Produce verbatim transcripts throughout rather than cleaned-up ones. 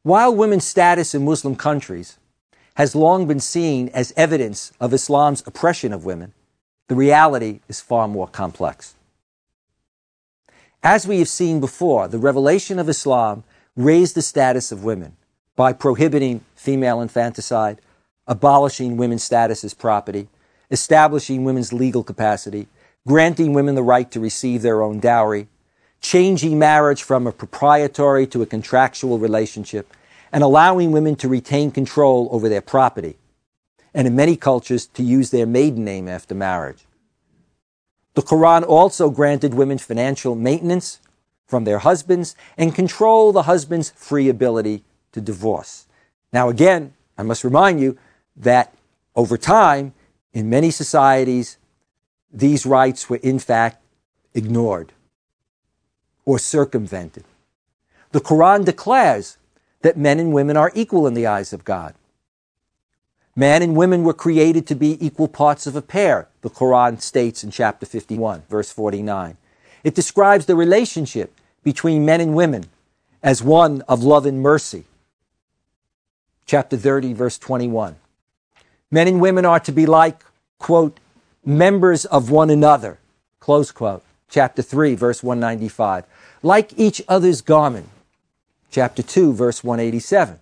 While women's status in Muslim countries has long been seen as evidence of Islam's oppression of women, the reality is far more complex. As we have seen before, the revelation of Islam raised the status of women by prohibiting female infanticide, abolishing women's status as property, establishing women's legal capacity, granting women the right to receive their own dowry, changing marriage from a proprietary to a contractual relationship, and allowing women to retain control over their property, and in many cultures to use their maiden name after marriage. The Quran also granted women financial maintenance from their husbands and control the husband's free ability to divorce. Now again, I must remind you that over time, in many societies, these rights were in fact ignored or circumvented. The Quran declares that men and women are equal in the eyes of God. Man and women were created to be equal parts of a pair, the Quran states in chapter fifty-one, verse forty-nine. It describes the relationship between men and women as one of love and mercy. Chapter thirty, verse twenty-one. Men and women are to be like, quote, members of one another, close quote. Chapter three, verse one ninety-five. Like each other's garment. Chapter two, verse one eighty-seven.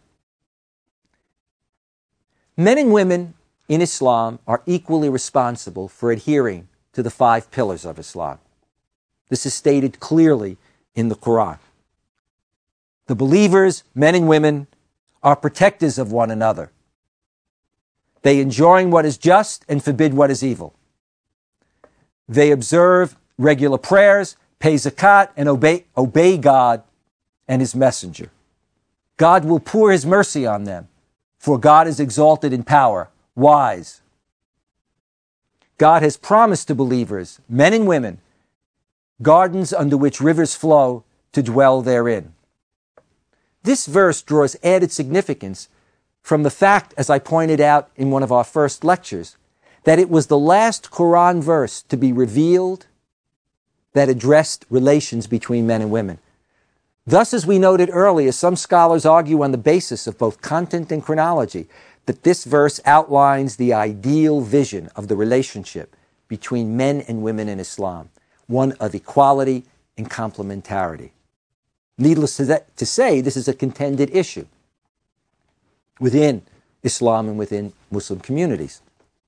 Men and women in Islam are equally responsible for adhering to the five pillars of Islam. This is stated clearly in the Quran. The believers, men and women, are protectors of one another. They enjoin what is just and forbid what is evil. They observe regular prayers, pay zakat, and obey, obey God and His messenger. God will pour His mercy on them, for God is exalted in power, wise. God has promised to believers, men and women, gardens under which rivers flow to dwell therein. This verse draws added significance from the fact, as I pointed out in one of our first lectures, that it was the last Quran verse to be revealed that addressed relations between men and women. Thus, as we noted earlier, some scholars argue on the basis of both content and chronology that this verse outlines the ideal vision of the relationship between men and women in Islam, one of equality and complementarity. Needless to say, this is a contended issue within Islam and within Muslim communities.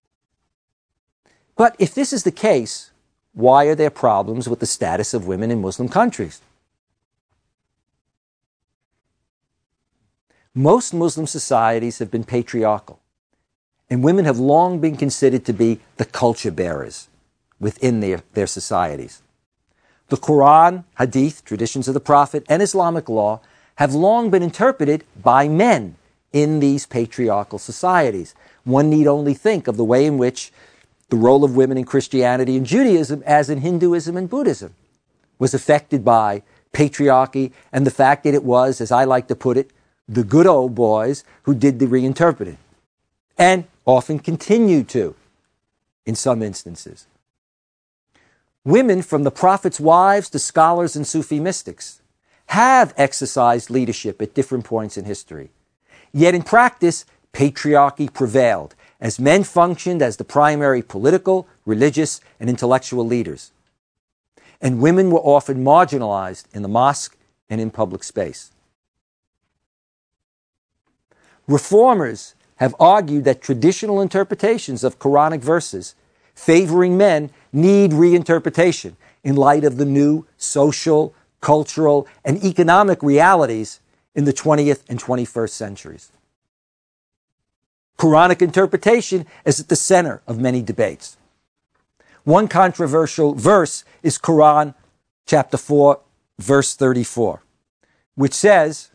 But if this is the case, why are there problems with the status of women in Muslim countries? Most Muslim societies have been patriarchal, and women have long been considered to be the culture bearers within their, their societies. The Quran, Hadith, traditions of the Prophet, and Islamic law have long been interpreted by men in these patriarchal societies. One need only think of the way in which the role of women in Christianity and Judaism, as in Hinduism and Buddhism, was affected by patriarchy and the fact that it was, as I like to put it, the good old boys who did the reinterpreting, and often continue to, in some instances. Women, from the Prophet's wives to scholars and Sufi mystics, have exercised leadership at different points in history. Yet in practice, patriarchy prevailed, as men functioned as the primary political, religious, and intellectual leaders. And women were often marginalized in the mosque and in public space. Reformers have argued that traditional interpretations of Quranic verses favoring men need reinterpretation in light of the new social, cultural, and economic realities in the twentieth and twenty-first centuries. Quranic interpretation is at the center of many debates. One controversial verse is Quran chapter four, verse thirty-four, which says,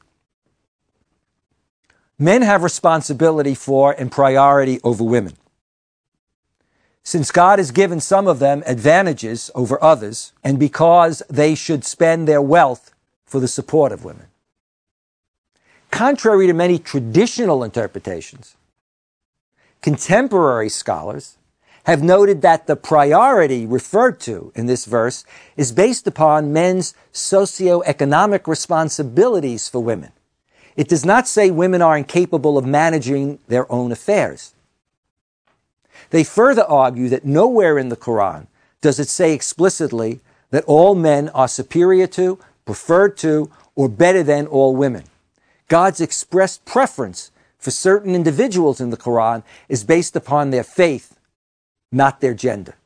men have responsibility for and priority over women. Since God has given some of them advantages over others, and because they should spend their wealth for the support of women. Contrary to many traditional interpretations, contemporary scholars have noted that the priority referred to in this verse is based upon men's socioeconomic responsibilities for women. It does not say women are incapable of managing their own affairs. They further argue that nowhere in the Quran does it say explicitly that all men are superior to, preferred to, or better than all women. God's expressed preference for certain individuals in the Quran is based upon their faith, not their gender.